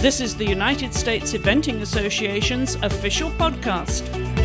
This is the United States Eventing Association's official podcast.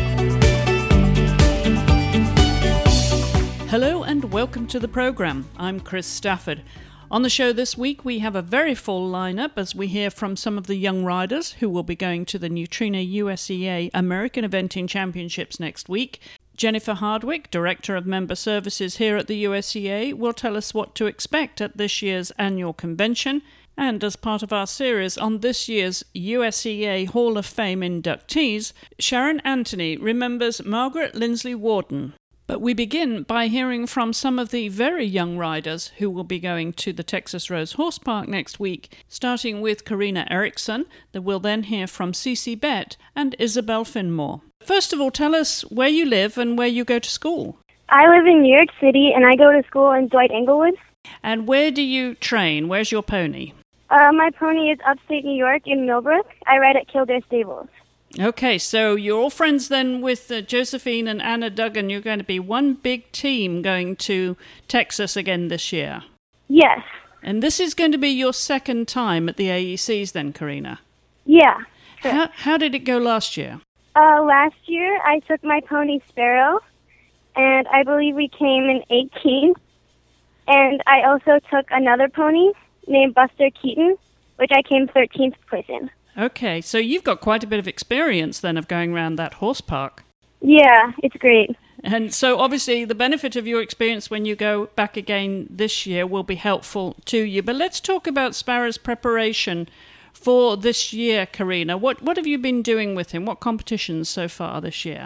Hello and welcome to the program. I'm Chris Stafford. On the show this week, we have a very full lineup as we hear from some of the young riders who will be going to the Neutrino USEA American Eventing Championships next week. Jennifer Hardwick, Director of Member Services here at the USEA, will tell us what to expect at this year's annual convention. And as part of our series on this year's USEA Hall of Fame inductees, Sharon Anthony remembers Margaret Lindsley Warden. But we begin by hearing from some of the very young riders who will be going to the Texas Rose Horse Park next week, starting with Karina Erickson, that we'll then hear from Cece Bett and Isabel Finmore. First of all, tell us where you live and where you go to school. I live in New York City and I go to school in Dwight Englewood. And where do you train? Where's your pony? My pony is upstate New York in Millbrook. I ride at Kildare Stables. Okay, so you're all friends then with Josephine and Anna Duggan. You're going to be one big team going to Texas again this year. Yes. And this is going to be your second time at the AECs then, Karina? Yeah. Sure. How did it go last year? Last year I took my pony Sparrow, and I believe we came in 18th. And I also took another pony named Buster Keaton, which I came 13th place in. Okay, so you've got quite a bit of experience then of going around that horse park. Yeah, it's great. And so obviously the benefit of your experience when you go back again this year will be helpful to you. But let's talk about Sparrow's preparation for this year, Karina. What have you been doing with him? What competitions so far this year?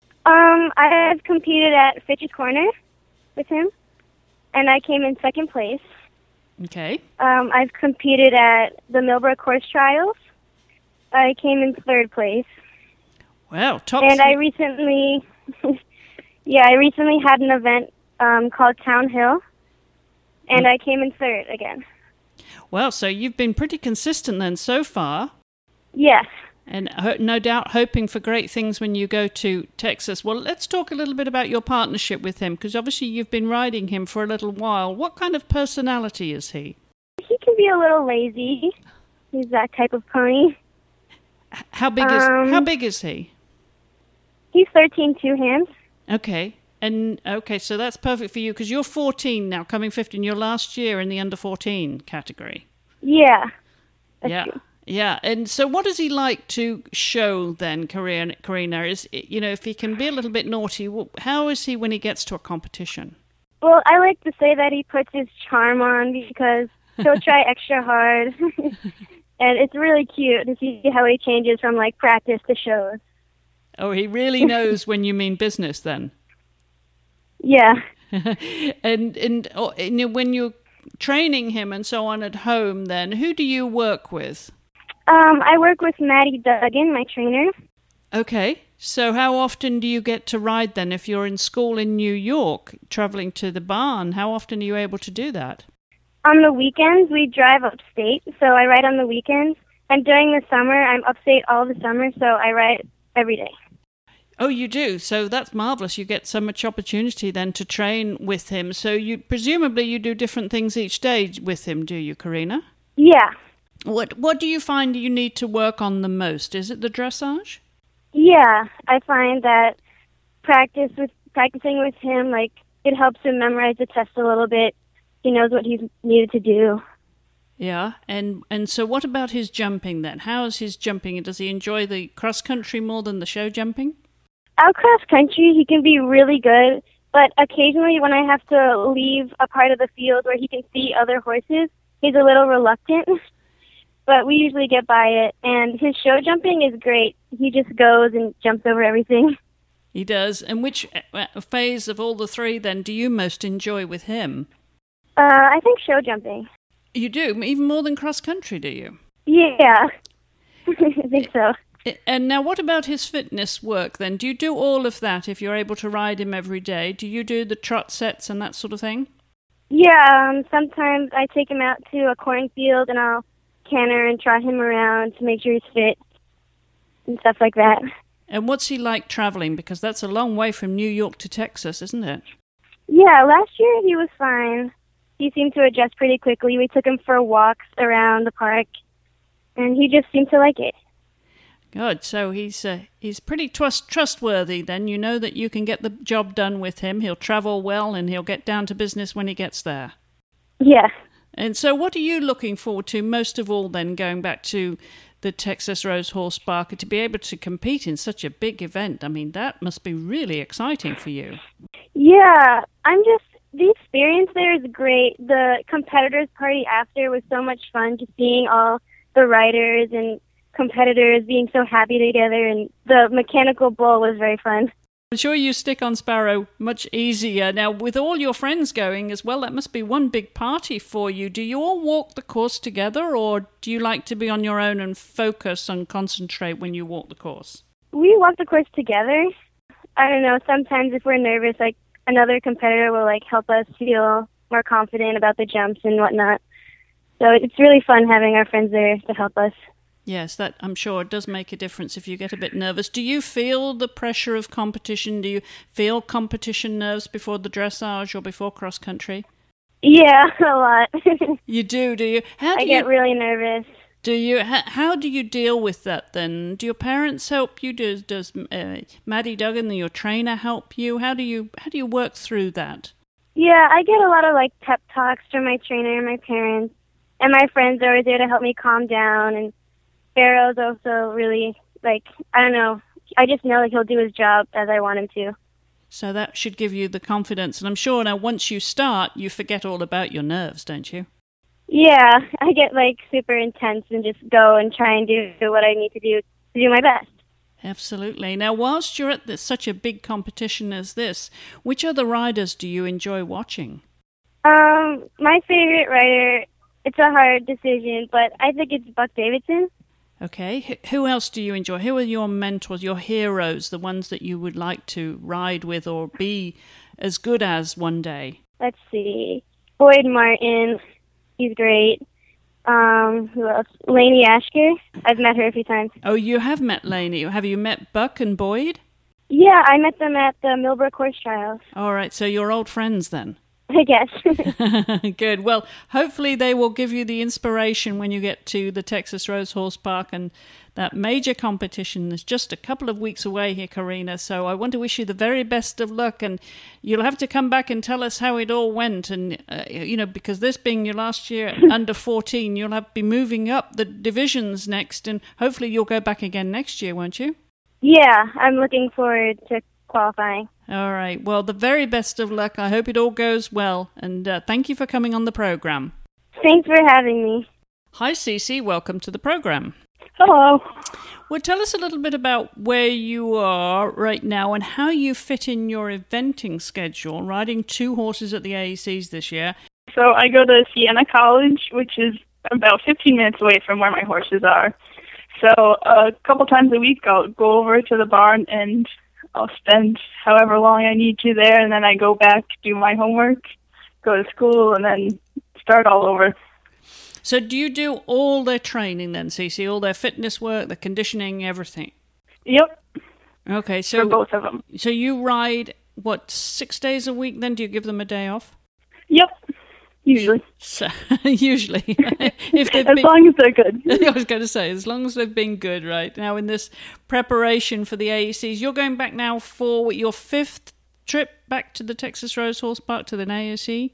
I have competed at Fitch's Corner with him, and I came in second place. Okay. I've competed at the Millbrook Horse Trials. I came in third place. Wow, top. And I recently had an event called Town Hill, and I came in third again. Well, so you've been pretty consistent then so far. Yes. And no doubt hoping for great things when you go to Texas. Well, let's talk a little bit about your partnership with him, because obviously you've been riding him for a little while. What kind of personality is he? He can be a little lazy. He's that type of pony. How big is he? He's 13 two hands. Okay. So that's perfect for you, because you're 14 now, coming 15. You're last year in the under 14 category. Yeah. That's true. Yeah, and so what does he like to show then, Karina? Is, if he can be a little bit naughty, how is he when he gets to a competition? Well, I like to say that he puts his charm on because he'll try extra hard. And it's really cute to see how he changes from, practice to shows. Oh, he really knows when you mean business then? Yeah. And when you're training him and so on at home then, who do you work with? I work with Maddie Duggan, my trainer. Okay. So how often do you get to ride then? If you're in school in New York, traveling to the barn, how often are you able to do that? On the weekends, we drive upstate, so I ride on the weekends. And during the summer, I'm upstate all the summer, so I ride every day. Oh, you do? So that's marvelous. You get so much opportunity then to train with him. So presumably you do different things each day with him, do you, Karina? Yeah. What do you find you need to work on the most? Is it the dressage? Yeah, I find that practicing with him, it helps him memorize the test a little bit. He knows what he's needed to do. Yeah, and so what about his jumping then? How is his jumping? Does he enjoy the cross country more than the show jumping? Out cross country, he can be really good, but occasionally when I have to leave a part of the field where he can see other horses, he's a little reluctant. But we usually get by it, and his show jumping is great. He just goes and jumps over everything. He does. And which phase of all the three, then, do you most enjoy with him? I think show jumping. You do? Even more than cross-country, do you? Yeah, I think so. And now what about his fitness work, then? Do you do all of that if you're able to ride him every day? Do you do the trot sets and that sort of thing? Yeah, sometimes I take him out to a cornfield, and I'll canter and trot him around to make sure he's fit and stuff like that. And what's he like traveling? Because that's a long way from New York to Texas, isn't it? Yeah, last year he was fine. He seemed to adjust pretty quickly. We took him for walks around the park, and he just seemed to like it. Good. So he's pretty trustworthy then. You know that you can get the job done with him. He'll travel well and he'll get down to business when he gets there. Yeah. And so what are you looking forward to most of all then, going back to the Texas Rose Horse Park, to be able to compete in such a big event? I mean, that must be really exciting for you. Yeah, the experience there is great. The competitors party after was so much fun, just seeing all the riders and competitors being so happy together, and the mechanical bull was very fun. I'm sure you stick on Sparrow much easier. Now, with all your friends going as well, that must be one big party for you. Do you all walk the course together, or do you like to be on your own and focus and concentrate when you walk the course? We walk the course together. I don't know, sometimes if we're nervous, like, another competitor will, like, help us feel more confident about the jumps and whatnot. So it's really fun having our friends there to help us. Yes, that I'm sure it does make a difference if you get a bit nervous. Do you feel the pressure of competition? Do you feel competition nerves before the dressage or before cross country? Yeah, a lot. You do you? I get really nervous. Do you? How do you deal with that then? Do your parents help you? Does Maddie Duggan, your trainer, help you? How do you work through that? Yeah, I get a lot of like pep talks from my trainer and my parents, and my friends are always there to help me calm down. And Barrow's also really, like, I don't know, I just know like he'll do his job as I want him to. So that should give you the confidence. And I'm sure now once you start, you forget all about your nerves, don't you? Yeah, I get like super intense and just go and try and do what I need to do my best. Absolutely. Now, whilst you're at such a big competition as this, which other riders do you enjoy watching? My favorite rider, it's a hard decision, but I think it's Buck Davidson. Okay. Who else do you enjoy? Who are your mentors, your heroes, the ones that you would like to ride with or be as good as one day? Let's see. Boyd Martin, he's great. Who else? Lainey Ashker. I've met her a few times. Oh, you have met Lainey. Have you met Buck and Boyd? Yeah, I met them at the Millbrook Horse Trials. All right, so you're old friends then. I guess. Good. Well, hopefully they will give you the inspiration when you get to the Texas Rose Horse Park, and that major competition is just a couple of weeks away here, Karina. So I want to wish you the very best of luck, and you'll have to come back and tell us how it all went. And, because this being your last year under 14, you'll have to be moving up the divisions next, and hopefully you'll go back again next year, won't you? Yeah, I'm looking forward to qualifying. All right. Well, the very best of luck. I hope it all goes well. And thank you for coming on the program. Thanks for having me. Hi, Cece. Welcome to the program. Hello. Well, tell us a little bit about where you are right now and how you fit in your eventing schedule, riding 2 horses at the AECs this year. So I go to Siena College, which is about 15 minutes away from where my horses are. So a couple times a week I'll go over to the barn and I'll spend however long I need to there, and then I go back, do my homework, go to school, and then start all over. So do you do all their training then, Cece? All their fitness work, the conditioning, everything? Yep. Okay, so... For both of them. So you ride, 6 days a week then? Do you give them a day off? Yep. Usually. So, usually. Long as they're good. I was going to say, as long as they've been good, right? Now, in this preparation for the AECs, you're going back now for your 5th trip back to the Texas Rose Horse Park to the AEC?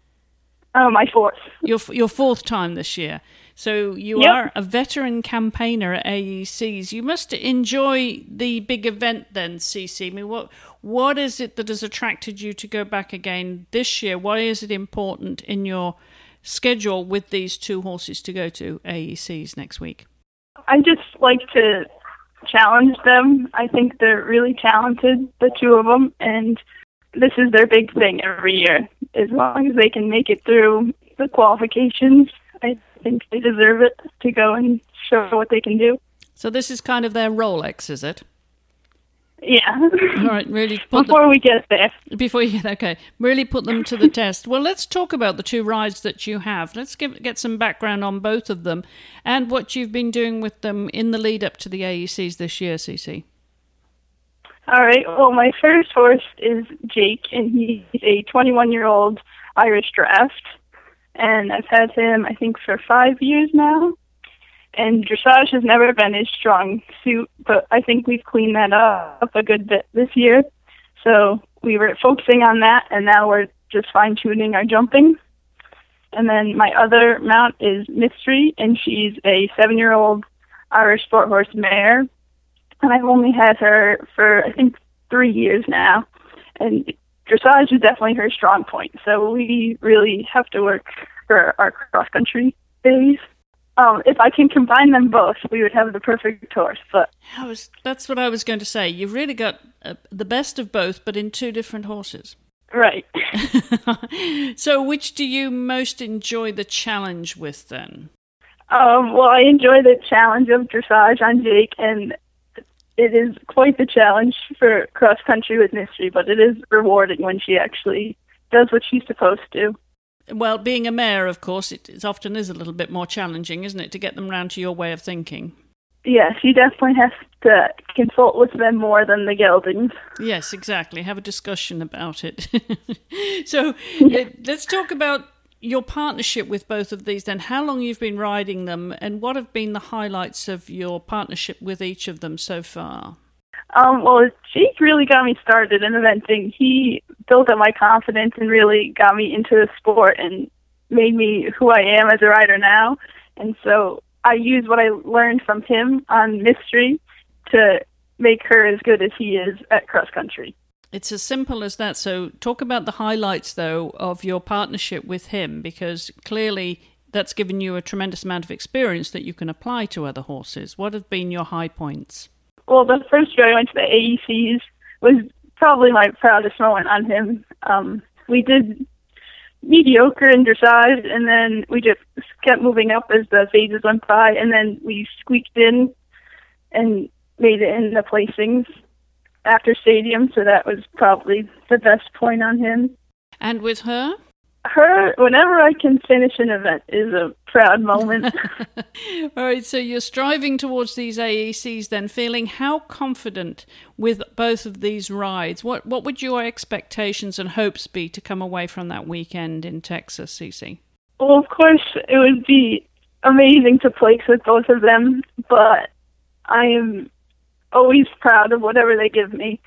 My 4th. Your 4th time this year. So you Yep. are a veteran campaigner at AECs. You must enjoy the big event then, Cece. I mean, what is it that has attracted you to go back again this year? Why is it important in your schedule with these 2 horses to go to AECs next week? I just like to challenge them. I think they're really talented, the 2 of them, and this is their big thing every year. As long as they can make it through the qualifications, I think they deserve it to go and show what they can do. So this is kind of their Rolex, is it? Yeah. All right, really. Before we get there. Before you get, okay. Really put them to the test. Well, let's talk about the 2 rides that you have. Let's get some background on both of them and what you've been doing with them in the lead up to the AECs this year, Cece. All right. Well, my first horse is Jake, and he's a 21-year-old Irish draft. And I've had him, I think, for 5 years now. and dressage has never been his strong suit, but I think we've cleaned that up a good bit this year. So we were focusing on that, and now we're just fine-tuning our jumping. And then my other mount is Mystery, and she's a 7-year-old Irish sport horse mare. And I've only had her for, I think, 3 years now. And dressage is definitely her strong point. So we really have to work for our cross-country days. If I can combine them both, we would have the perfect horse. But that's what I was going to say. You've really got the best of both, but in two different horses. Right. So which do you most enjoy the challenge with then? Well, I enjoy the challenge of dressage on Jake, and it is quite the challenge for cross country with Mystery, but it is rewarding when she actually does what she's supposed to. Well, being a mare, of course, it often is a little bit more challenging, isn't it, to get them round to your way of thinking? Yeah, she definitely has to consult with them more than the geldings. Yes, exactly. Have a discussion about it. So let's talk about your partnership with both of these then. How long you've been riding them, and what have been the highlights of your partnership with each of them so far? Well, Jake really got me started in eventing. He built up my confidence and really got me into the sport and made me who I am as a rider now. And so I use what I learned from him on Mystery to make her as good as he is at cross country. It's as simple as that. So talk about the highlights, though, of your partnership with him, because clearly that's given you a tremendous amount of experience that you can apply to other horses. What have been your high points? Well, the first year I went to the AECs was probably my proudest moment on him. We did mediocre in dressage, and then we just kept moving up as the phases went by, and then we squeaked in and made it in the placings after stadium, so that was probably the best point on him. And with her? Her, whenever I can finish an event, is a proud moment. All right, so you're striving towards these AECs then, feeling how confident with both of these rides? What would your expectations and hopes be to come away from that weekend in Texas, Cece? Well, of course, it would be amazing to place with both of them, but I am always proud of whatever they give me.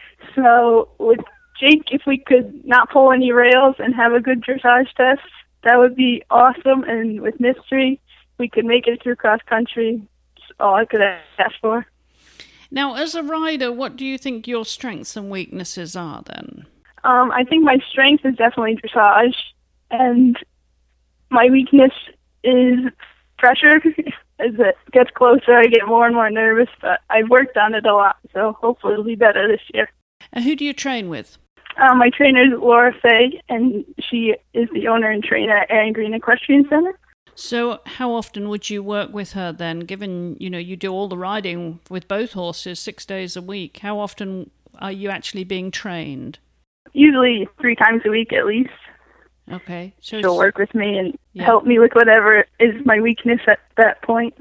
So with Jake, if we could not pull any rails and have a good dressage test, that would be awesome. And with Mystery, we could make it through cross country. It's all I could ask for. Now, as a rider, what do you think your strengths and weaknesses are then? I think my strength is definitely dressage, and my weakness is pressure. As it gets closer, I get more and more nervous, but I've worked on it a lot, so hopefully it'll be better this year. Who do you train with? My trainer is Laura Fay, and she is the owner and trainer at Aaron Green Equestrian Center. So how often would you work with her then, given, you do all the riding with both horses 6 days a week? How often are you actually being trained? Usually 3 times a week at least. Okay. So she'll work with me and help me with whatever is my weakness at that point.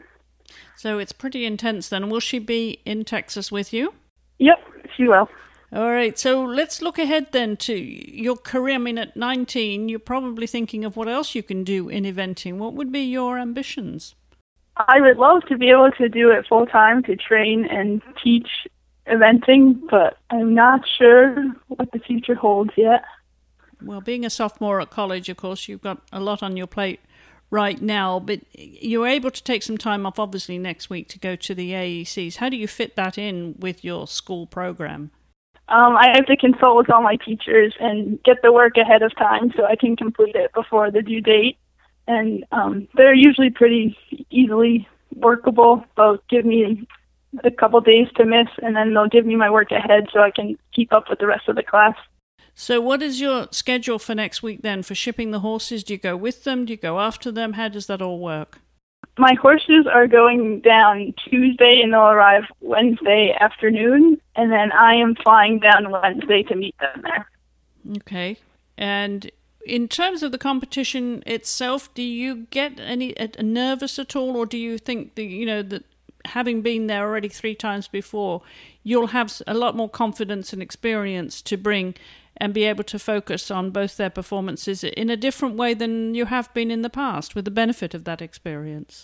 So it's pretty intense then. Will she be in Texas with you? Yep, she will. All right, so let's look ahead then to your career. I mean, at 19, you're probably thinking of what else you can do in eventing. What would be your ambitions? I would love to be able to do it full-time, to train and teach eventing, but I'm not sure what the future holds yet. Well, being a sophomore at college, of course, you've got a lot on your plate right now, but you're able to take some time off, obviously, next week to go to the AECs. How do you fit that in with your school program? I have to consult with all my teachers and get the work ahead of time so I can complete it before the due date. And they're usually pretty easily workable. They'll give me a couple days to miss, and then they'll give me my work ahead so I can keep up with the rest of the class. So what is your schedule for next week then for shipping the horses? Do you go with them? Do you go after them? How does that all work? My horses are going down Tuesday, and they'll arrive Wednesday afternoon, and then I am flying down Wednesday to meet them there. Okay. And in terms of the competition itself, do you get any nervous at all, or do you think that having been there already 3 times before, you'll have a lot more confidence and experience to bring and be able to focus on both their performances in a different way than you have been in the past, with the benefit of that experience?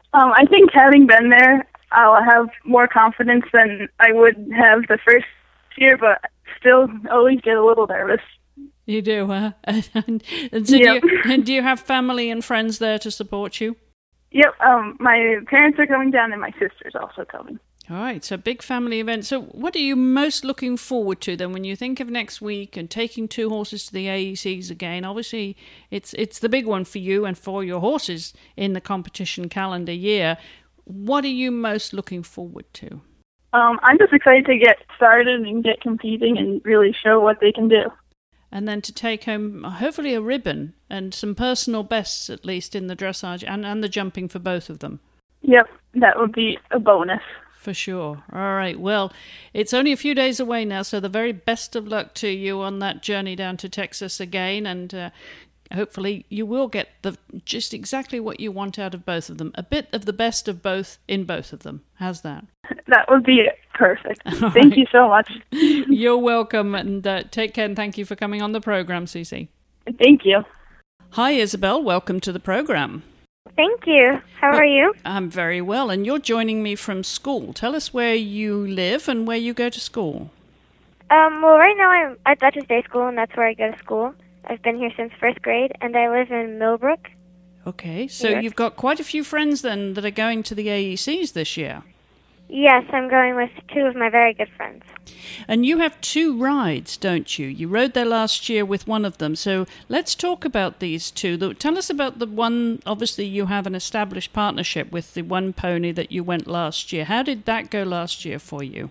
I think having been there, I'll have more confidence than I would have the first year, but still always get a little nervous. You do, huh? And so Yep. do you have family and friends there to support you? Yep, my parents are coming down and my sister's also coming. All right, so big family event. So what are you most looking forward to then when you think of next week and taking 2 horses to the AECs again? Obviously, it's the big one for you and for your horses in the competition calendar year. What are you most looking forward to? I'm just excited to get started and get competing and really show what they can do. And then to take home, hopefully, a ribbon and some personal bests, at least, in the dressage and the jumping for both of them. Yep, that would be a bonus. For sure. All right. Well, it's only a few days away now, so the very best of luck to you on that journey down to Texas again, and hopefully you will get just exactly what you want out of both of them. A bit of the best of both in both of them. How's that? That would be perfect. Thank you so much. You're welcome, and take care, and thank you for coming on the program, Cece. Thank you. Hi, Isabel. Welcome to the program. Thank you. How are you? I'm very well, and you're joining me from school. Tell us where you live and where you go to school. Well, right now I'm at Dutchess Day School, and that's where I go to school. I've been here since 1st grade, and I live in Millbrook. Okay, so Yes. you've got quite a few friends then that are going to the AECs this year. Yes, I'm going with 2 of my very good friends. And you have 2 rides, don't you? You rode there last year with one of them. So let's talk about these 2. Tell us about the one. Obviously, you have an established partnership with the one pony that you went last year. How did that go last year for you?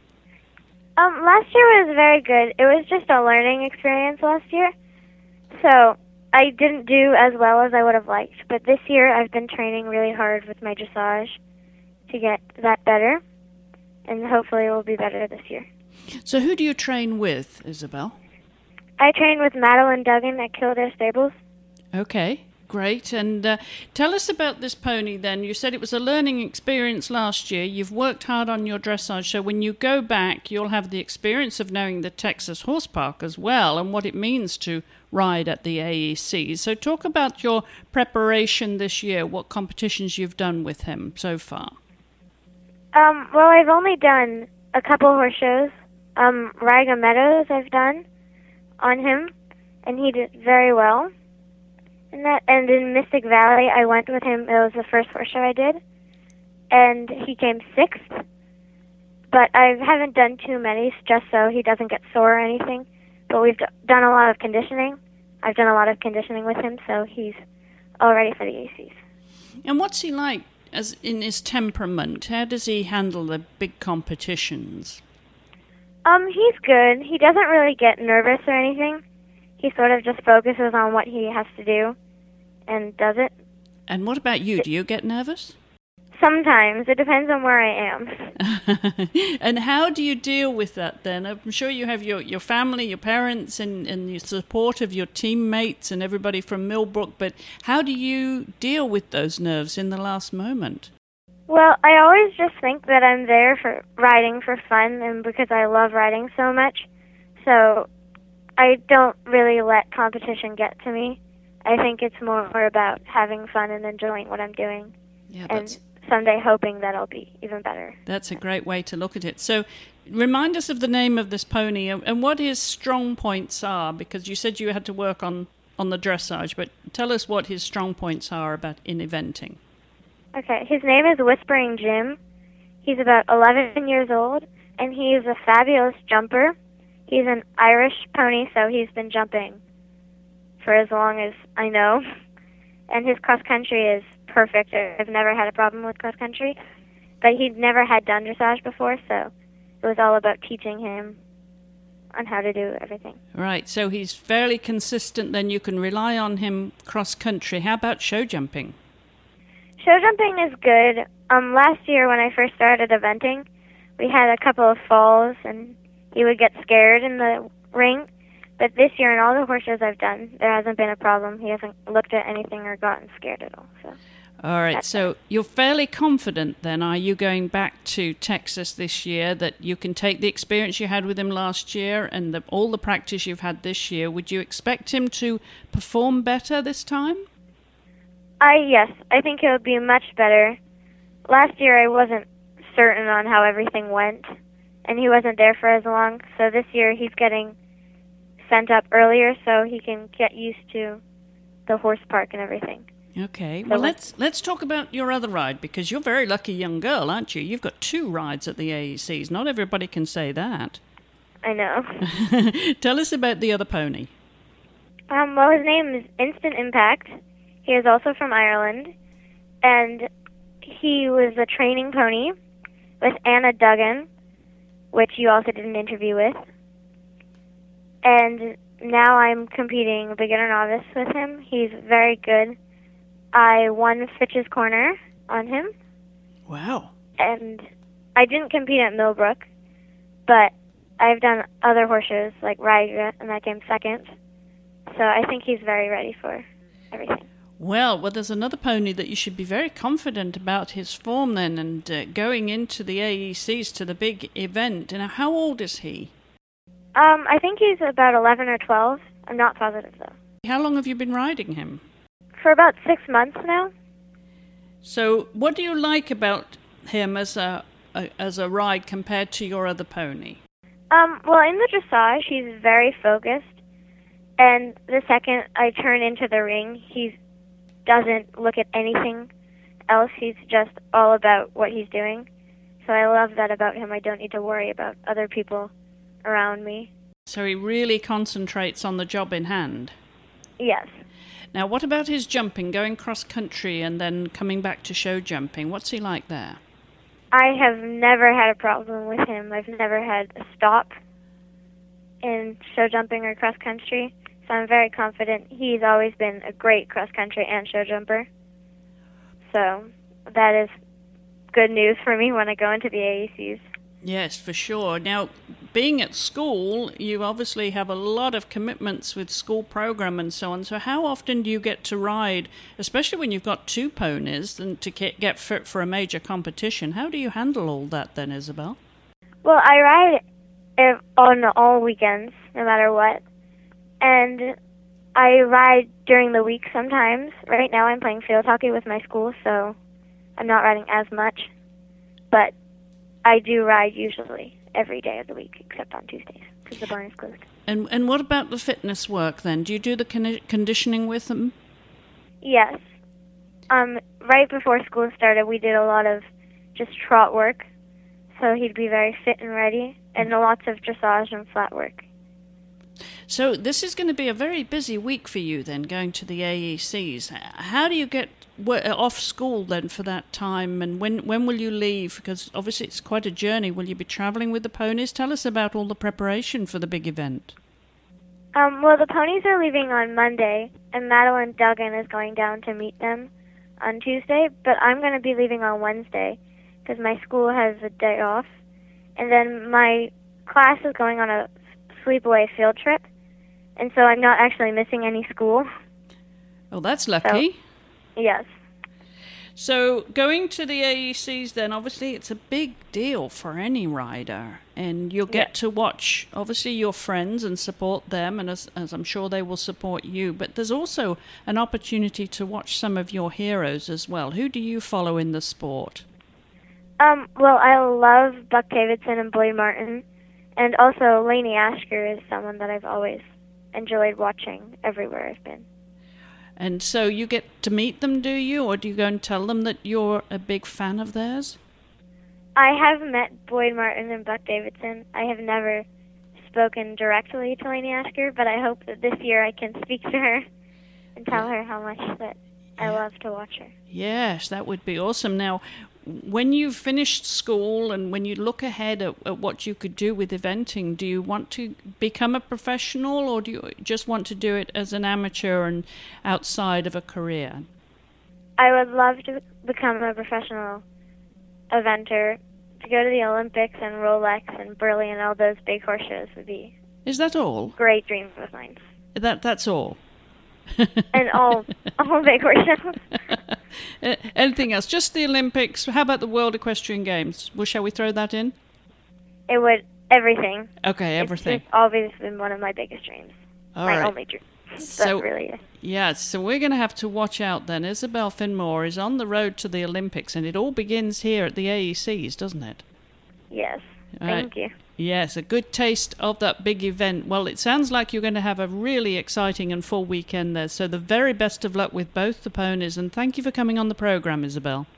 Last year was very good. It was just a learning experience last year. So I didn't do as well as I would have liked. But this year I've been training really hard with my dressage to get that better. And hopefully it will be better this year. So who do you train with, Isabel? I train with Madeline Duggan at Kildare Stables. Okay, great. And tell us about this pony then. You said it was a learning experience last year. You've worked hard on your dressage, so when you go back, you'll have the experience of knowing the Texas Horse Park as well and what it means to ride at the AEC. So talk about your preparation this year, what competitions you've done with him so far. Well, I've only done a couple horse shows. Riga Meadows I've done on him, and he did very well. And in Mystic Valley, I went with him. It was the first horse show I did, and he came 6th. But I haven't done too many, just so he doesn't get sore or anything. But we've done a lot of conditioning. I've done a lot of conditioning with him, so he's all ready for the ACs. And what's he like as in his temperament? How does he handle the big competitions? He's good. He doesn't really get nervous or anything. He sort of just focuses on what he has to do and does it. And what about you? Do you get nervous? Sometimes. It depends on where I am. And how do you deal with that then? I'm sure you have your family, your parents, and your support of your teammates and everybody from Millbrook, but how do you deal with those nerves in the last moment? Well, I always just think that I'm there for riding for fun and because I love riding so much. So I don't really let competition get to me. I think it's more about having fun and enjoying what I'm doing. Yeah, and someday hoping that I'll be even better. That's a great way to look at it. So remind us of the name of this pony and what his strong points are, because you said you had to work on the dressage, but tell us what his strong points are about in eventing. Okay, his name is Whispering Jim. He's about 11 years old, and he's a fabulous jumper. He's an Irish pony, so he's been jumping for as long as I know. And his cross-country is perfect. I've never had a problem with cross-country. But he'd never had done dressage before, so it was all about teaching him on how to do everything. Right, so he's fairly consistent, then you can rely on him cross-country. How about show jumping? Show jumping is good. Last year when I first started eventing, we had a couple of falls, and he would get scared in the ring. But this year, in all the horse shows I've done, there hasn't been a problem. He hasn't looked at anything or gotten scared at all. So. All right, so you're fairly confident then, are you, going back to Texas this year, that you can take the experience you had with him last year and all the practice you've had this year? Would you expect him to perform better this time? Yes, I think he'll be much better. last year I wasn't certain on how everything went, and he wasn't there for as long. So this year he's getting sent up earlier so he can get used to the horse park and everything. Okay, So well, let's talk about your other ride, because you're a very lucky young girl, aren't you? You've got 2 rides at the AECs. Not everybody can say that. I know. Tell us about the other pony. Well, his name is Instant Impact. He is also from Ireland, and he was a training pony with Anna Duggan, which you also did an interview with. And now I'm competing beginner novice with him. He's very good. I won Fitch's Corner on him. Wow. And I didn't compete at Millbrook, but I've done other horse shows like Riga, and I came second. So I think he's very ready for everything. Well, there's another pony that you should be very confident about his form then, and going into the AECs to the big event. Now, how old is he? I think he's about 11 or 12. I'm not positive, though. How long have you been riding him? For about 6 months now. So, what do you like about him as a ride compared to your other pony? Well, in the dressage, he's very focused. And the second I turn into the ring, he doesn't look at anything else. He's just all about what he's doing. So I love that about him. I don't need to worry about other people around me. So he really concentrates on the job in hand? Yes. Now, what about his jumping, going cross-country and then coming back to show jumping? What's he like there? I have never had a problem with him. I've never had a stop in show jumping or cross-country. So I'm very confident. He's always been a great cross-country and show jumper. So that is good news for me when I go into the AECs. Yes, for sure. Now, being at school, you obviously have a lot of commitments with school program and so on. So how often do you get to ride, especially when you've got 2 ponies, and to get fit for a major competition? How do you handle all that then, Isabel? Well, I ride on all weekends, no matter what. And I ride during the week sometimes. Right now I'm playing field hockey with my school, so I'm not riding as much. But I do ride usually every day of the week, except on Tuesdays, because the barn is closed. And what about the fitness work then? Do you do the conditioning with them? Yes. Right before school started, we did a lot of just trot work, so he'd be very fit and ready, and lots of dressage and flat work. So this is going to be a very busy week for you then, going to the AECs. How do you get off school then for that time, and when will you leave? Because obviously it's quite a journey. Will you be travelling with the ponies? Tell us about all the preparation for the big event. Well, the ponies are leaving on Monday, and Madeline Duggan is going down to meet them on Tuesday, but I'm going to be leaving on Wednesday because my school has a day off. And then my class is going on a sleepaway field trip, and so I'm not actually missing any school. Oh, that's lucky. So, yes. So going to the AECs then, obviously it's a big deal for any rider, and you'll get to watch, obviously, your friends and support them, and as I'm sure they will support you, but there's also an opportunity to watch some of your heroes as well. Who do you follow in the sport? Well, I love Buck Davidson and Boyd Martin, and also Lainey Ashker is someone that I've always enjoyed watching everywhere I've been. And so you get to meet them, do you? Or do you go and tell them that you're a big fan of theirs? I have met Boyd Martin and Buck Davidson. I have never spoken directly to Lainey Ashker, but I hope that this year I can speak to her and tell her how much that I love to watch her. Yes, that would be awesome. Now, when you've finished school and when you look ahead at what you could do with eventing, do you want to become a professional, or do you just want to do it as an amateur and outside of a career? I would love to become a professional eventer. To go to the Olympics and Rolex and Burley and all those big horse shows would be... Is that all? Great dreams of mine. That's all? And all big horse shows. Anything else? Just the Olympics? How about the World Equestrian Games? Well, shall we throw that in? It would, everything. Okay, everything. It's always been one of my biggest dreams. All my right. only dream. So, really. yes, so we're going to have to watch out then. Isabel Finmore is on the road to the Olympics, and it all begins here at the AECs, doesn't it? Yes. Thank you. Yes, a good taste of that big event. Well, it sounds like you're going to have a really exciting and full weekend there. So the very best of luck with both the ponies, and thank you for coming on the program, Isabel.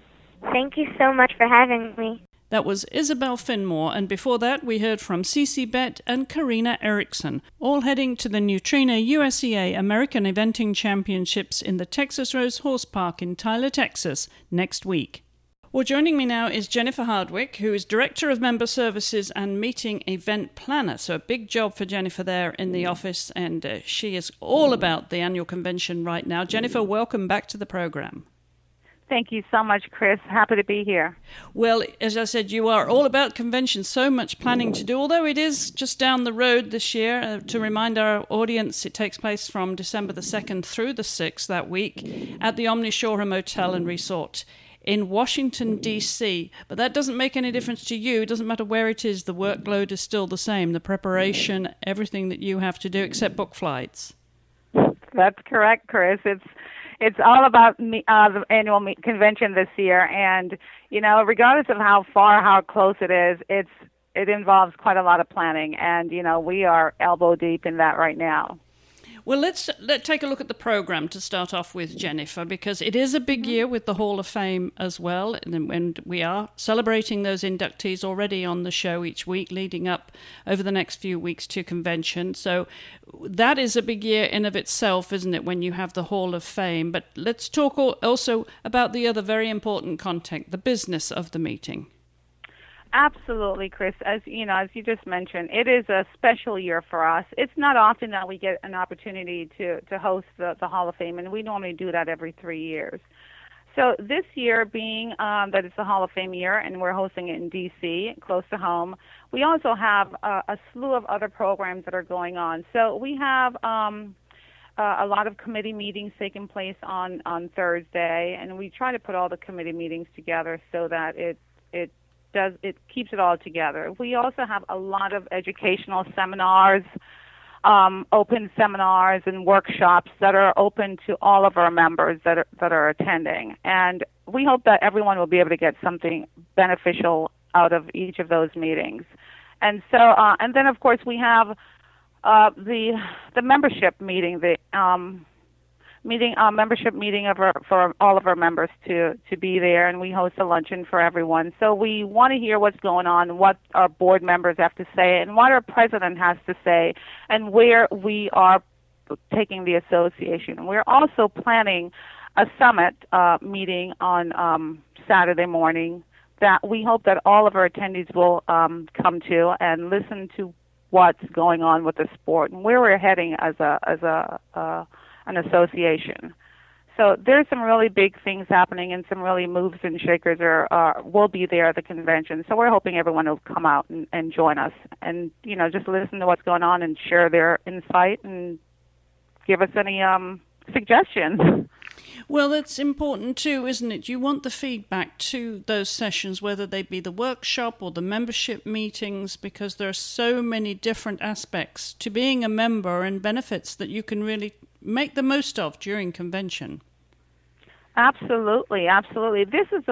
Thank you so much for having me. That was Isabel Finmore, and before that we heard from Cece Bett and Karina Erickson, all heading to the Neutrino USEA American Eventing Championships in the Texas Rose Horse Park in Tyler, Texas, next week. Well, joining me now is Jennifer Hardwick, who is Director of Member Services and Meeting Event Planner. So a big job for Jennifer there in the office, and she is all about the annual convention right now. Jennifer, welcome back to the program. Thank you so much, Chris. Happy to be here. Well, as I said, you are all about conventions, so much planning to do, although it is just down the road this year. To remind our audience, it takes place from December the 2nd through the 6th that week at the Omni Shoreham Hotel and Resort in Washington, D.C. But that doesn't make any difference to you. It doesn't matter where it is. The workload is still the same, the preparation, everything that you have to do except book flights. That's correct, Chris. It's all about the annual convention this year, and regardless of how close it is, it involves quite a lot of planning, and we are elbow deep in that right now. Well, let's take a look at the program to start off with, Jennifer, because it is a big year with the Hall of Fame as well, and we are celebrating those inductees already on the show each week leading up over the next few weeks to convention. So that is a big year in of itself, isn't it, when you have the Hall of Fame? But let's talk also about the other very important content, the business of the meeting. Absolutely, Chris. As you just mentioned, it is a special year for us. It's not often that we get an opportunity to host the Hall of Fame, and we normally do that every 3 years. So this year, being that it's the Hall of Fame year, and we're hosting it in D.C., close to home, we also have a slew of other programs that are going on. So we have a lot of committee meetings taking place on Thursday, and we try to put all the committee meetings together so that it keeps it all together. We also have a lot of educational seminars, open seminars and workshops that are open to all of our members that are attending. And we hope that everyone will be able to get something beneficial out of each of those meetings. And so, and then of course we have the membership meeting, membership meeting for all of our members to be there, and we host a luncheon for everyone. So we want to hear what's going on, what our board members have to say, and what our president has to say, and where we are taking the association. We're also planning a summit meeting on Saturday morning that we hope that all of our attendees will come to and listen to what's going on with the sport and where we're heading as an association. So there's some really big things happening, and some really moves and shakers will be there at the convention. So we're hoping everyone will come out and join us, and just listen to what's going on and share their insight and give us any suggestions. Well, that's important too, isn't it? You want the feedback to those sessions, whether they be the workshop or the membership meetings, because there are so many different aspects to being a member and benefits that you can really make the most of during convention. Absolutely, absolutely. This is a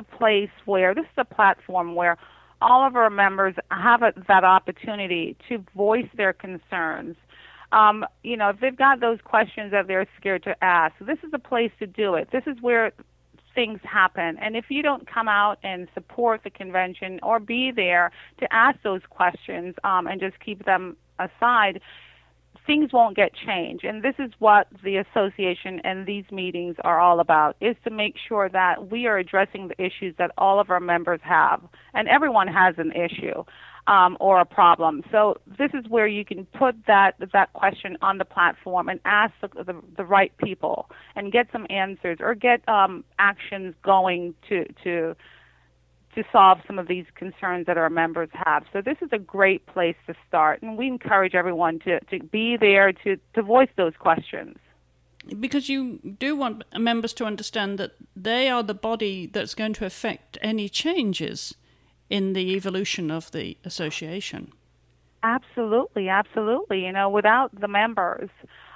platform where all of our members have that opportunity to voice their concerns. If they've got those questions that they're scared to ask, this is a place to do it. This is where things happen. And if you don't come out and support the convention or be there to ask those questions and just keep them aside, things won't get changed. And this is what the association and these meetings are all about, is to make sure that we are addressing the issues that all of our members have. And everyone has an issue or a problem. So this is where you can put that question on the platform and ask the right people and get some answers or get actions going to solve some of these concerns that our members have. So this is a great place to start, and we encourage everyone to be there to voice those questions. Because you do want members to understand that they are the body that's going to affect any changes in the evolution of the association. Absolutely, absolutely. Without the members,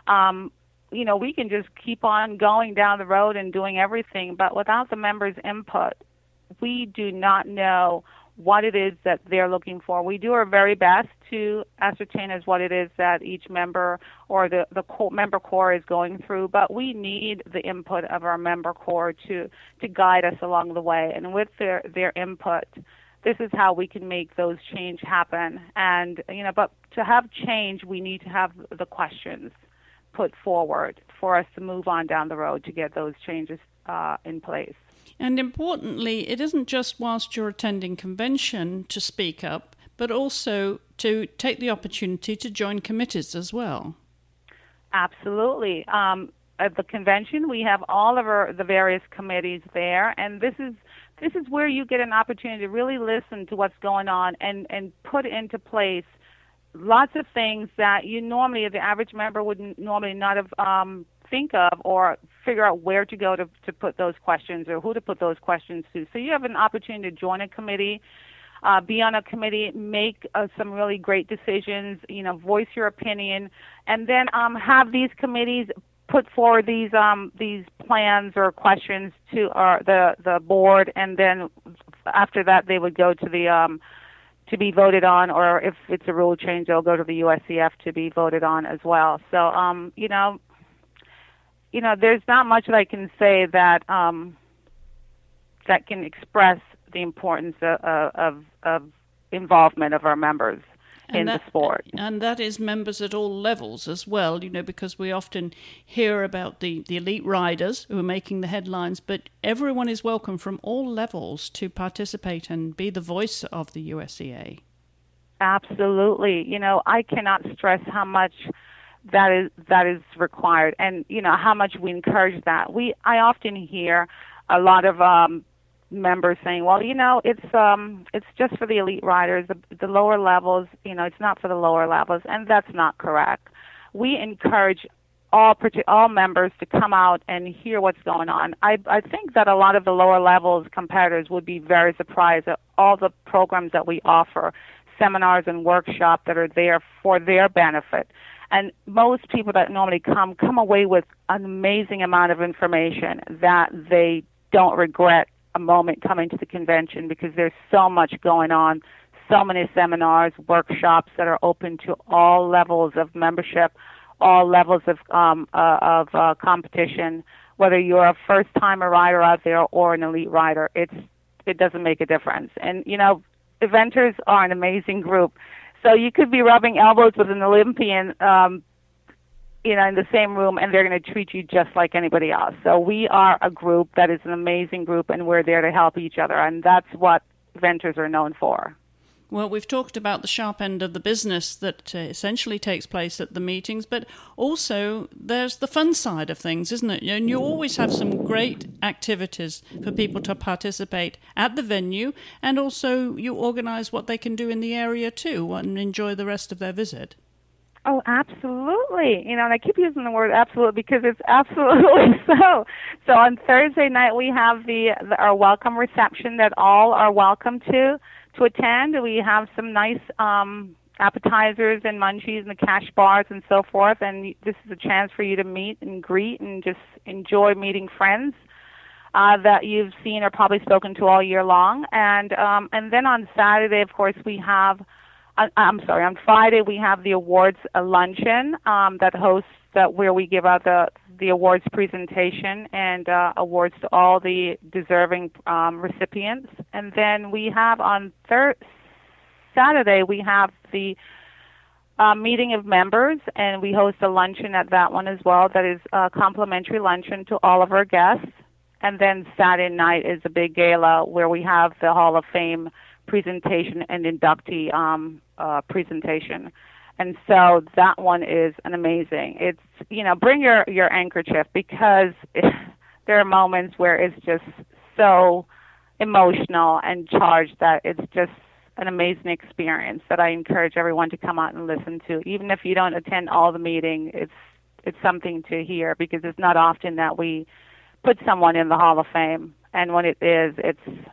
We can just keep on going down the road and doing everything, but without the members' input, we do not know what it is that they're looking for. We do our very best to ascertain as what it is that each member or the member core is going through, but we need the input of our member core to guide us along the way. And with their input, this is how we can make those change happen. And but to have change, we need to have the questions put forward for us to move on down the road to get those changes in place. And importantly, it isn't just whilst you're attending convention to speak up, but also to take the opportunity to join committees as well. Absolutely. At the convention, we have all of the various committees there, and this is where you get an opportunity to really listen to what's going on and put into place lots of things that the average member would normally not have think of or figure out where to go to put those questions or who to put those questions to. So you have an opportunity to join a committee, be on a committee, make some really great decisions, voice your opinion, and then have these committees put forward these plans or questions to the board, and then after that they would go to the to be voted on, or if it's a rule change, they'll go to the USCF to be voted on as well. So there's not much that I can say that that can express the importance of involvement of our members in the sport. And that is members at all levels as well, because we often hear about the elite riders who are making the headlines, but everyone is welcome from all levels to participate and be the voice of the USEA. Absolutely. I cannot stress how much that is required, and how much we encourage that. I often hear a lot of members saying, well, it's just for the elite riders, the lower levels, it's not for the lower levels, and that's not correct. We encourage all members to come out and hear what's going on. I think that a lot of the lower levels competitors would be very surprised at all the programs that we offer, seminars and workshops that are there for their benefit. And most people that normally come away with an amazing amount of information that they don't regret a moment coming to the convention, because there's so much going on, so many seminars, workshops that are open to all levels of membership, all levels of competition. Whether you're a first-time rider out there or an elite rider, it doesn't make a difference. And eventers are an amazing group. So you could be rubbing elbows with an Olympian, in the same room, and they're going to treat you just like anybody else. So we are a group that is an amazing group, and we're there to help each other, and that's what eventers are known for. Well, we've talked about the sharp end of the business that essentially takes place at the meetings, but also there's the fun side of things, isn't it? And you always have some great activities for people to participate at the venue, and also you organise what they can do in the area too and enjoy the rest of their visit. Oh, absolutely. And I keep using the word absolute because it's absolutely so. So on Thursday night, we have our welcome reception that all are welcome to attend. We have some nice appetizers and munchies and the cash bars and so forth. And this is a chance for you to meet and greet and just enjoy meeting friends that you've seen or probably spoken to all year long. And then on Saturday, of course, we have on Friday we have the awards luncheon where we give out the awards presentation and awards to all the deserving recipients. And then we have on Saturday we have the meeting of members, and we host a luncheon at that one as well. That is a complimentary luncheon to all of our guests. And then Saturday night is a big gala where we have the Hall of Fame presentation and inductee presentation. And so that one is an amazing. It's, bring your handkerchief, because there are moments where it's just so emotional and charged that it's just an amazing experience that I encourage everyone to come out and listen to. Even if you don't attend all the meeting, it's something to hear, because it's not often that we put someone in the Hall of Fame. And when it is,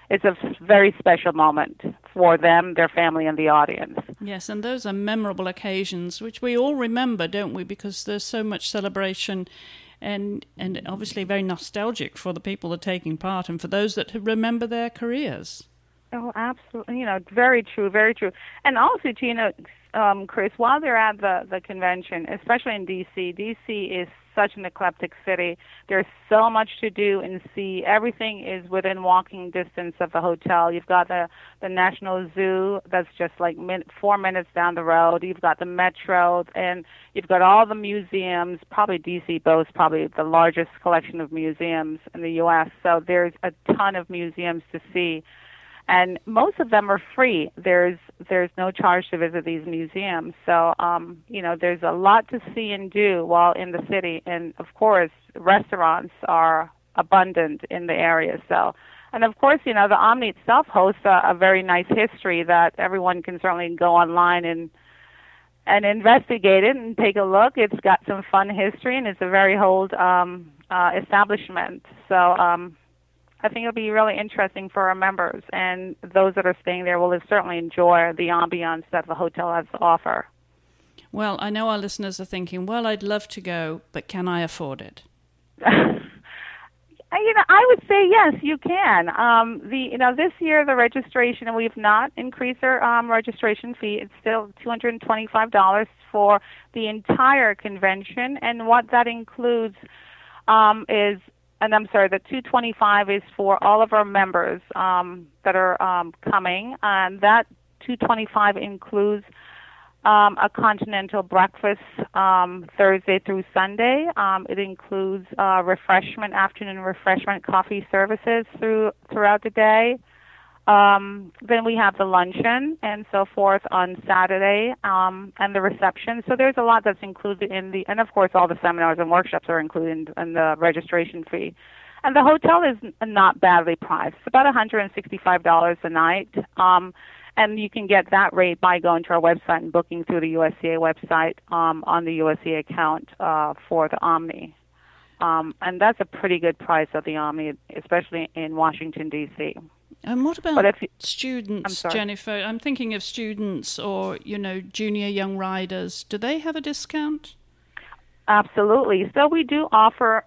it's a very special moment for them, their family, and the audience. Yes, and those are memorable occasions, which we all remember, don't we? Because there's so much celebration and obviously very nostalgic for the people that are taking part and for those that remember their careers. Oh, absolutely. Very true, very true. And also, Chris, while they're at the convention, especially in D.C. is such an eclectic city. There's so much to do and see. Everything is within walking distance of the hotel. You've got the National Zoo that's just like 4 minutes down the road. You've got the Metro, and you've got all the museums. Probably D.C. boasts probably the largest collection of museums in the U.S., so there's a ton of museums to see. And most of them are free. There's no charge to visit these museums. So, there's a lot to see and do while in the city. And, of course, restaurants are abundant in the area. So, and, of course, the Omni itself hosts a very nice history that everyone can certainly go online and investigate it and take a look. It's got some fun history, and it's a very old establishment. So, I think it'll be really interesting for our members, and those that are staying there will certainly enjoy the ambiance that the hotel has to offer. Well, I know our listeners are thinking, well, I'd love to go, but can I afford it? I would say yes, you can. This year the registration, and we've not increased our registration fee. It's still $225 for the entire convention, and what that includes is. And I'm sorry, the $225 is for all of our members that are coming, and that $225 includes a continental breakfast Thursday through Sunday. It includes afternoon refreshment, coffee services throughout the day. Then we have the luncheon and so forth on Saturday, and the reception. So there's a lot that's included and of course all the seminars and workshops are included in the registration fee. And the hotel is not badly priced. It's about $165 a night. And you can get that rate by going to our website and booking through the USCA website on the USCA account for the Omni. And that's a pretty good price of the Omni, especially in Washington, D.C. And what about students, Jennifer? I'm thinking of students or, junior young riders. Do they have a discount? Absolutely. So we do offer,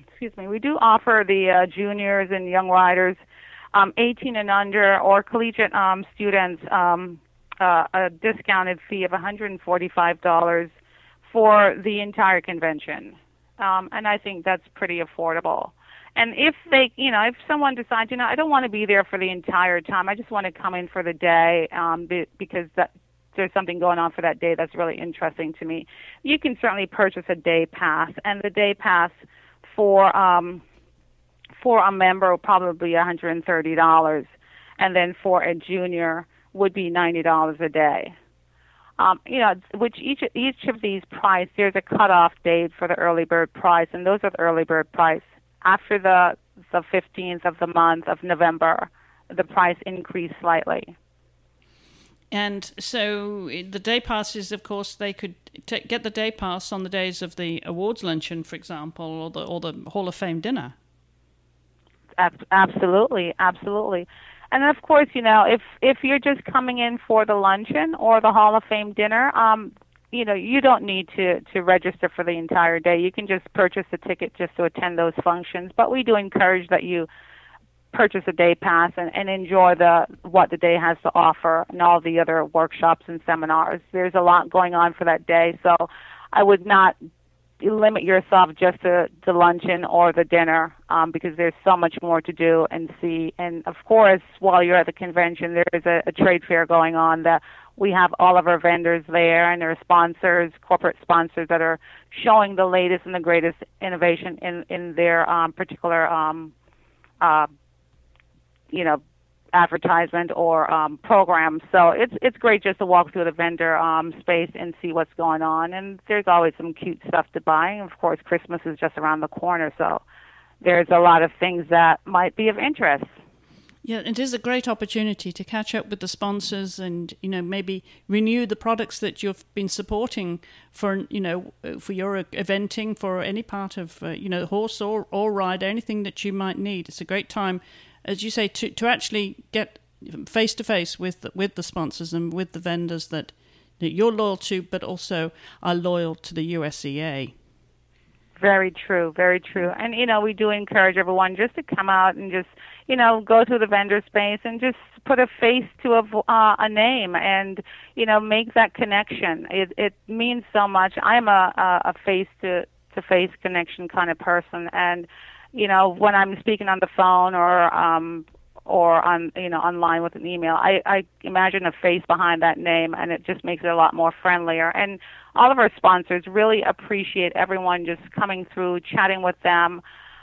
the juniors and young riders, 18 and under, or collegiate students, a discounted fee of $145 for the entire convention. And I think that's pretty affordable. And if if someone decides, I don't want to be there for the entire time, I just want to come in for the day because there's something going on for that day that's really interesting to me, you can certainly purchase a day pass. And the day pass for a member will probably be $130, and then for a junior would be $90 a day. Which each of these price, there's a cutoff date for the early bird price, and those are the early bird price. After the 15th of the month of November, the price increased slightly. And so the day passes, of course, they could get the day pass on the days of the awards luncheon, for example, or the Hall of Fame dinner. Absolutely. And of course, if you're just coming in for the luncheon or the Hall of Fame dinner, you don't need to register for the entire day. You can just purchase a ticket just to attend those functions. But we do encourage that you purchase a day pass and enjoy what the day has to offer and all the other workshops and seminars. There's a lot going on for that day, so I would not limit yourself just to the luncheon or the dinner because there's so much more to do and see. And of course, while you're at the convention, there is a trade fair going on that we have all of our vendors there and their sponsors, corporate sponsors that are showing the latest and the greatest innovation in their particular advertisement or program. So it's great just to walk through the vendor space and see what's going on. And there's always some cute stuff to buy. And of course, Christmas is just around the corner, so there's a lot of things that might be of interest. Yeah, it is a great opportunity to catch up with the sponsors and, maybe renew the products that you've been supporting for your eventing, for any part of, horse or rider, anything that you might need. It's a great time as you say, to actually get face to face with the sponsors and with the vendors that you're loyal to, but also are loyal to the USEA. Very true, very true. And, we do encourage everyone just to come out and just, go through the vendor space and just put a face to a name and, make that connection. It means so much. I'm a face-to-face connection kind of person. And, when I'm speaking on the phone or on, online with an email, I imagine a face behind that name, and it just makes it a lot more friendlier. And all of our sponsors really appreciate everyone just coming through, chatting with them,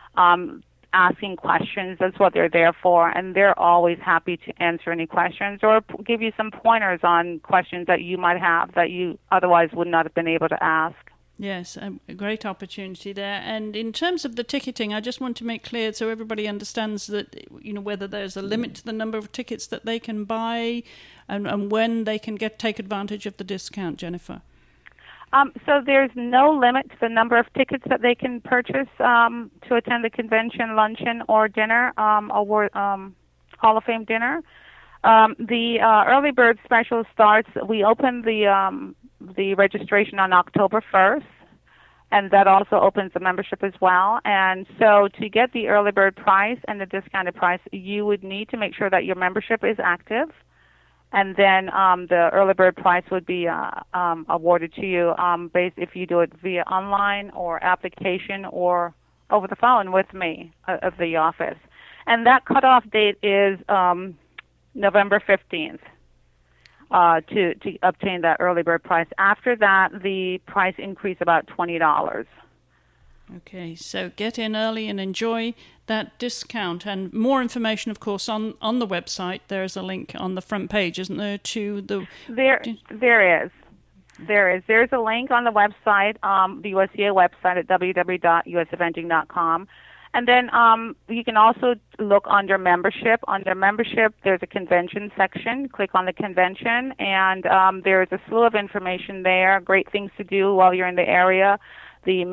asking questions. That's what they're there for, and they're always happy to answer any questions or give you some pointers on questions that you might have that you otherwise would not have been able to ask. Yes, a great opportunity there. And in terms of the ticketing, I just want to make clear so everybody understands that, whether there's a limit to the number of tickets that they can buy and when they can take advantage of the discount, Jennifer. So there's no limit to the number of tickets that they can purchase to attend the convention, luncheon, or dinner, Hall of Fame dinner. The early bird special starts. We open the registration on October 1st, and that also opens the membership as well. And so to get the early bird price and the discounted price, you would need to make sure that your membership is active. And then the early bird price would be awarded to you if you do it via online or application or over the phone with me of the office. And that cutoff date is November 15th to obtain that early bird price. After that, the price increase about $20. Okay, so get in early and enjoy that discount. And more information, of course, on the website. There's a link on the front page, isn't there, to the... There is. There's a link on the website, the USEA website at www.useventing.com. And then you can also look under membership. Under membership, there's a convention section. Click on the convention, and there's a slew of information there, great things to do while you're in the area. The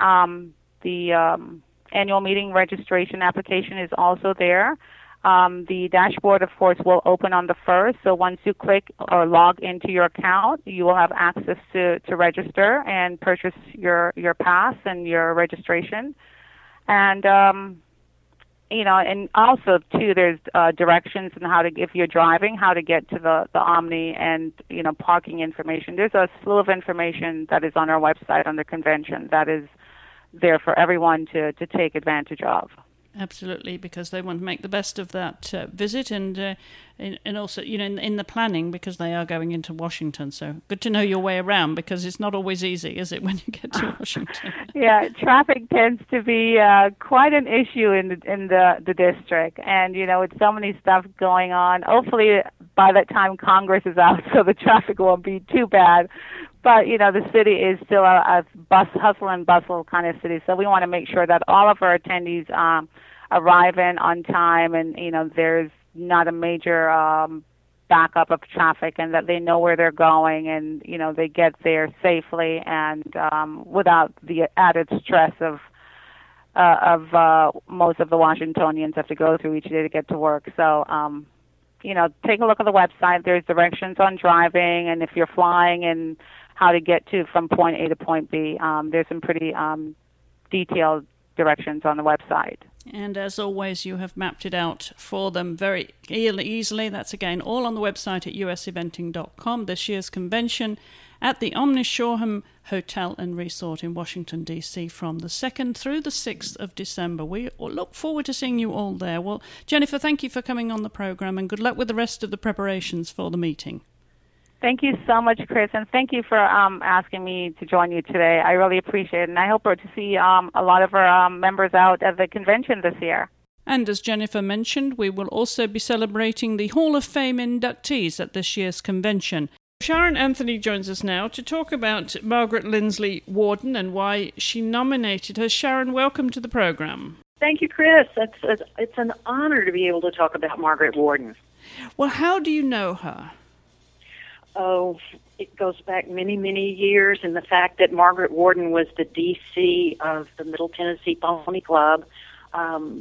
annual meeting registration application is also there. The dashboard, of course, will open on the 1st. So once you click or log into your account, you will have access to register and purchase your pass and your registration. And and also too, there's directions on how to, if you're driving, how to get to the Omni and parking information. There's a slew of information that is on our website on the convention that is there for everyone to take advantage of. Absolutely, because they want to make the best of that visit, and also in the planning, because they are going into Washington. So good to know your way around, because it's not always easy, is it, when you get to Washington? Yeah, traffic tends to be quite an issue in the district, and with so many stuff going on. Hopefully, by that time Congress is out, so the traffic won't be too bad. But the city is still a hustle and bustle kind of city, so we want to make sure that all of our attendees arrive in on time, and there's not a major backup of traffic, and that they know where they're going, and they get there safely and without the added stress of most of the Washingtonians have to go through each day to get to work. So take a look at the website. There's directions on driving, and if you're flying, and how to get from point A to point B. There's some pretty detailed directions on the website. And as always, you have mapped it out for them very easily. That's again all on the website at useventing.com. This year's convention at the Omni Shoreham Hotel and Resort in Washington, D.C. from the 2nd through the 6th of December. We look forward to seeing you all there. Well, Jennifer, thank you for coming on the program, and good luck with the rest of the preparations for the meeting. Thank you so much, Chris, and thank you for asking me to join you today. I really appreciate it, and I hope to see a lot of our members out at the convention this year. And as Jennifer mentioned, we will also be celebrating the Hall of Fame inductees at this year's convention. Sharon Anthony joins us now to talk about Margaret Lindsley Warden and why she nominated her. Sharon, welcome to the program. Thank you, Chris. It's an honor to be able to talk about Margaret Warden. Well, how do you know her? Oh, it goes back many, many years, and the fact that Margaret Warden was the DC of the Middle Tennessee Pony Club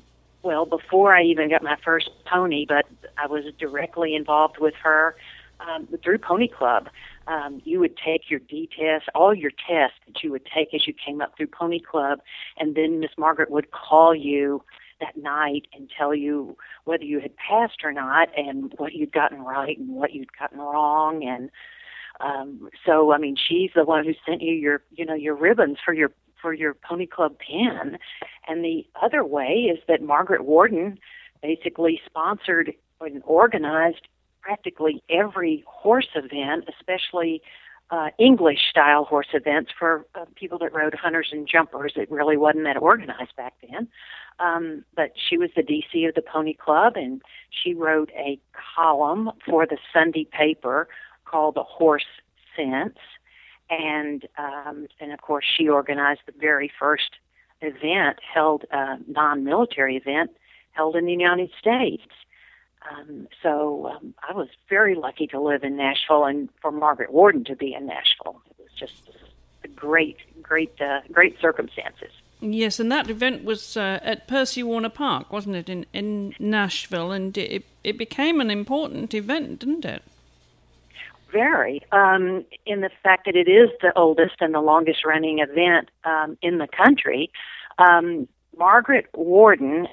well, before I even got my first pony, but I was directly involved with her through Pony Club. You would take your D-test, all your tests that you would take as you came up through Pony Club, and then Miss Margaret would call you that night and tell you whether you had passed or not, and what you'd gotten right and what you'd gotten wrong. And so, I mean, she's the one who sent you your ribbons for your Pony Club pin. And the other way is that Margaret Warden basically sponsored and organized practically every horse event, especially English-style horse events for people that rode hunters and jumpers. It really wasn't that organized back then. But she was the DC of the Pony Club, and she wrote a column for the Sunday paper called The Horse Sense. And of course, she organized the very first event held, non-military event held in the United States. So I was very lucky to live in Nashville, and for Margaret Warden to be in Nashville. It was just great circumstances. Yes, and that event was at Percy Warner Park, wasn't it, in Nashville? And it became an important event, didn't it? Very, in the fact that it is the oldest and the longest-running event in the country. Margaret Warden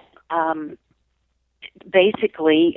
basically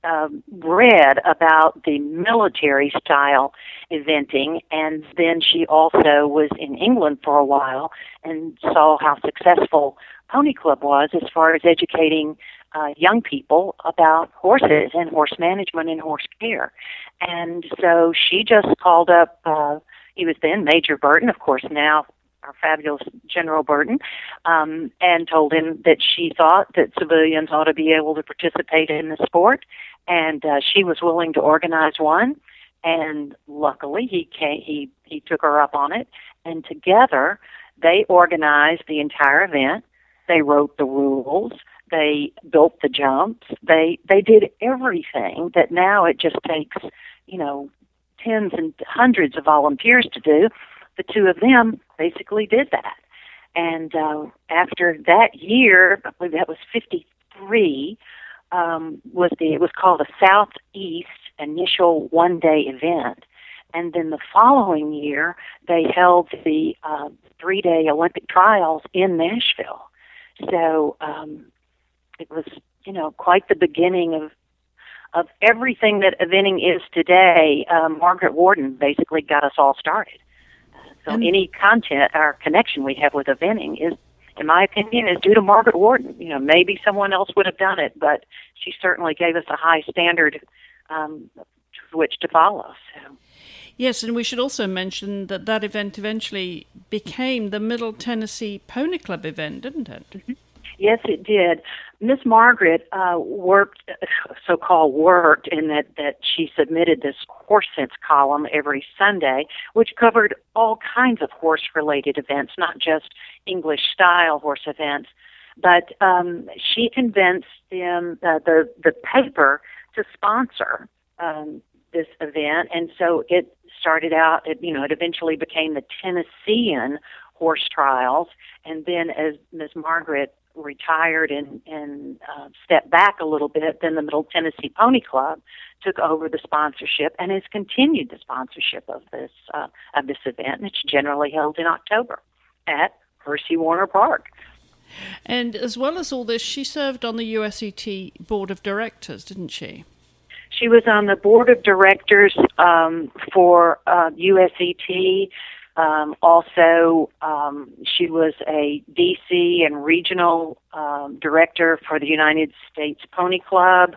read about the military-style eventing, and then she also was in England for a while and saw how successful Pony Club was as far as educating young people about horses and horse management and horse care. And so she just called up, he was then Major Burton, of course now our fabulous General Burton, and told him that she thought that civilians ought to be able to participate in the sport, and she was willing to organize one. And luckily, he took her up on it, and together they organized the entire event. They wrote the rules. They built the jumps. They did everything that now it just takes, tens and hundreds of volunteers to do. The two of them basically did that. And after that year, I believe that was 1953, it was called a Southeast initial one-day event. And then the following year, they held the 3-day Olympic trials in Nashville. So it was, quite the beginning of everything that eventing is today. Margaret Warden basically got us all started. So any content or connection we have with eventing is, in my opinion, is due to Margaret Warden. Maybe someone else would have done it, but she certainly gave us a high standard to which to follow. So. Yes, and we should also mention that event eventually became the Middle Tennessee Pony Club event, didn't it? Mm-hmm. Yes, it did. Miss Margaret worked in that she submitted this Horse Sense column every Sunday, which covered all kinds of horse-related events, not just English-style horse events. But she convinced them, the paper, to sponsor this event, and so it started out. It eventually became the Tennessean Horse Trials, and then as Miss Margaret retired and stepped back a little bit, then the Middle Tennessee Pony Club took over the sponsorship and has continued the sponsorship of this event, and it's generally held in October at Percy Warner Park. And as well as all this, she served on the USET Board of Directors, didn't she? She was on the Board of Directors for USET. Also, she was a DC and regional director for the United States Pony Club.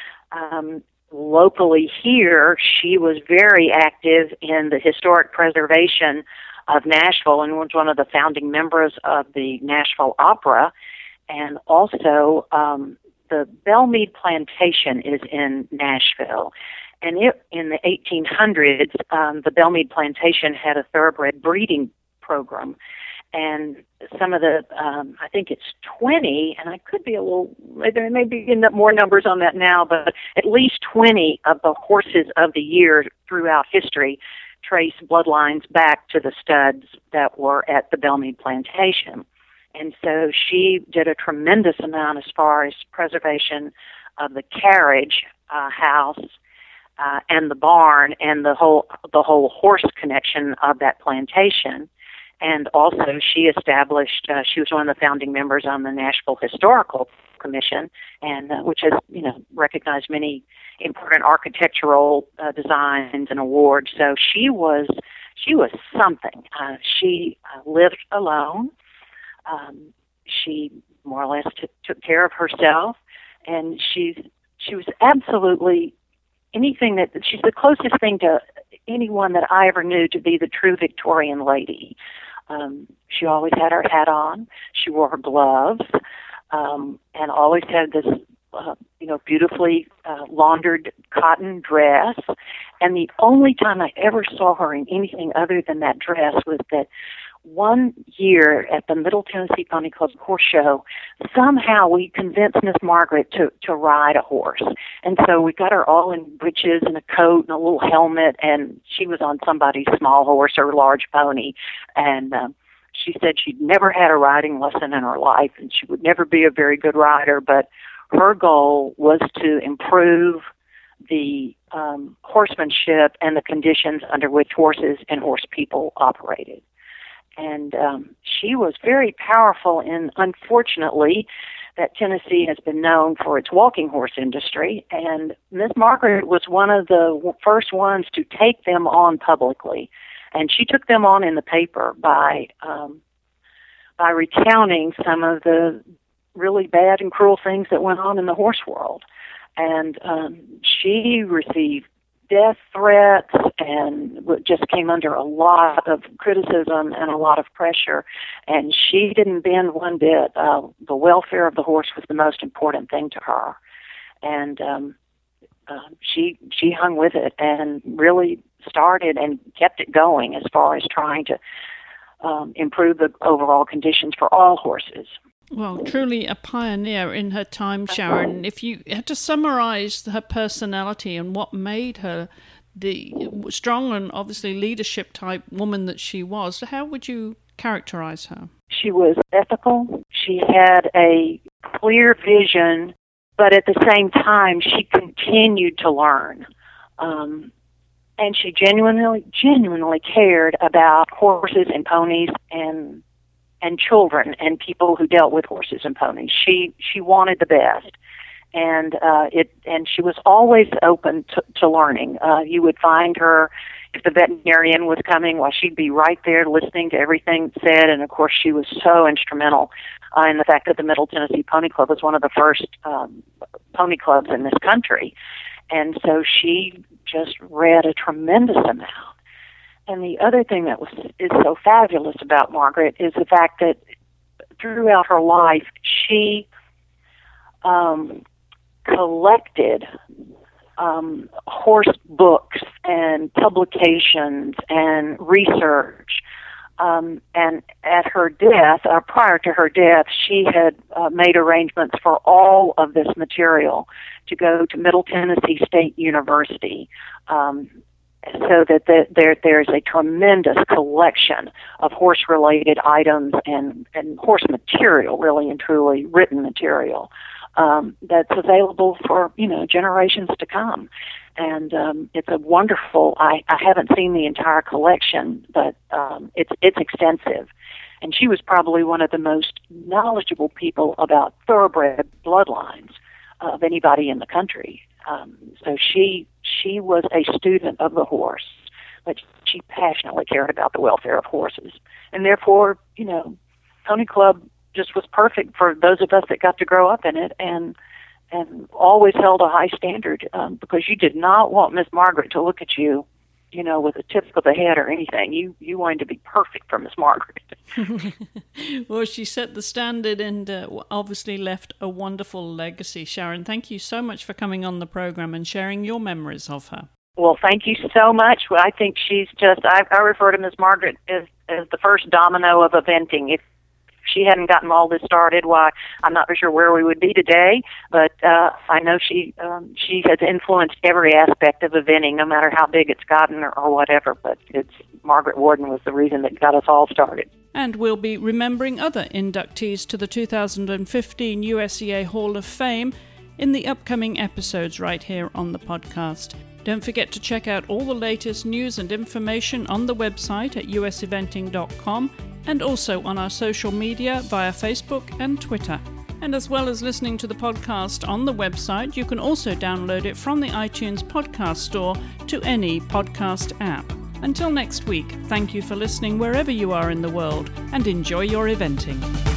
Locally here, she was very active in the historic preservation of Nashville and was one of the founding members of the Nashville Opera. And also, the Belmead Plantation is in Nashville. And in the 1800s, the Belmead Plantation had a thoroughbred breeding program. And some of the, I think it's 20, and I could be there may be more numbers on that now, but at least 20 of the horses of the year throughout history trace bloodlines back to the studs that were at the Belmead Plantation. And so she did a tremendous amount as far as preservation of the carriage house and the barn and the whole horse connection of that plantation. And also she established, she was one of the founding members on the Nashville Historical Commission, and which has, recognized many important architectural designs and awards. So she was something. She lived alone. She more or less took care of herself, and she was absolutely anything that she's the closest thing to anyone that I ever knew to be the true Victorian lady. She always had her hat on. She wore her gloves, and always had this, beautifully laundered cotton dress. And the only time I ever saw her in anything other than that dress was that one year at the Middle Tennessee Pony Club horse show, somehow we convinced Miss Margaret to ride a horse. And so we got her all in breeches and a coat and a little helmet, and she was on somebody's small horse or large pony. And she said she'd never had a riding lesson in her life, and she would never be a very good rider, but her goal was to improve the horsemanship and the conditions under which horses and horse people operated. And she was very powerful in, unfortunately, that Tennessee has been known for its walking horse industry, and Miss Margaret was one of the first ones to take them on publicly. And she took them on in the paper by recounting some of the really bad and cruel things that went on in the horse world. And she received death threats and just came under a lot of criticism and a lot of pressure. And she didn't bend one bit. The welfare of the horse was the most important thing to her. And she hung with it and really started and kept it going as far as trying to improve the overall conditions for all horses. Well, truly a pioneer in her time, Sharon. If you had to summarize her personality and what made her the strong and obviously leadership type woman that she was, how would you characterize her? She was ethical. She had a clear vision, but at the same time, she continued to learn. And she genuinely cared about horses and ponies and children and people who dealt with horses and ponies. She wanted the best, and she was always open to learning. You would find her if the veterinarian was coming, well, she'd be right there listening to everything said. And of course, she was so instrumental in the fact that the Middle Tennessee Pony Club was one of the first pony clubs in this country, and so she just read a tremendous amount. And the other thing that is so fabulous about Margaret is the fact that throughout her life, she collected horse books and publications and research. And at her death, prior to her death, she had made arrangements for all of this material to go to Middle Tennessee State University. So that there's a tremendous collection of horse-related items and horse material, really and truly written material, that's available for generations to come. And it's a wonderful. I haven't seen the entire collection, but it's extensive. And she was probably one of the most knowledgeable people about thoroughbred bloodlines of anybody in the country. So she was a student of the horse, but she passionately cared about the welfare of horses. And therefore, Pony Club just was perfect for those of us that got to grow up in it and always held a high standard because you did not want Miss Margaret to look at you, with a tip of the head or anything. You wanted to be perfect for Miss Margaret. Well, she set the standard and obviously left a wonderful legacy. Sharon, thank you so much for coming on the program and sharing your memories of her. Well, thank you so much. Well, I think she's just, I refer to Miss Margaret as the first domino of eventing. she hadn't gotten all this started, why, I'm not sure where we would be today, but I know she has influenced every aspect of eventing, no matter how big it's gotten or whatever, but Margaret Warden was the reason that got us all started. And we'll be remembering other inductees to the 2015 USEA Hall of Fame in the upcoming episodes right here on the podcast. Don't forget to check out all the latest news and information on the website at useventing.com and also on our social media via Facebook and Twitter. And as well as listening to the podcast on the website, you can also download it from the iTunes podcast store to any podcast app. Until next week, thank you for listening wherever you are in the world, and enjoy your eventing.